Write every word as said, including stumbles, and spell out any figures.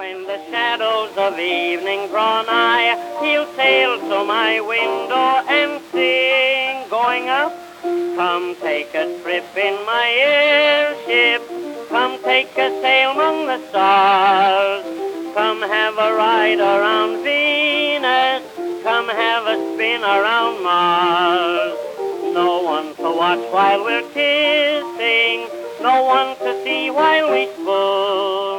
When the shadows of evening draw nigh, he'll sail to my window and sing, going up. Come take a trip in my airship. Come take a sail among the stars. Come have a ride around Venus. Come have a spin around Mars. No one to watch while we're kissing. No one to see while we spoon.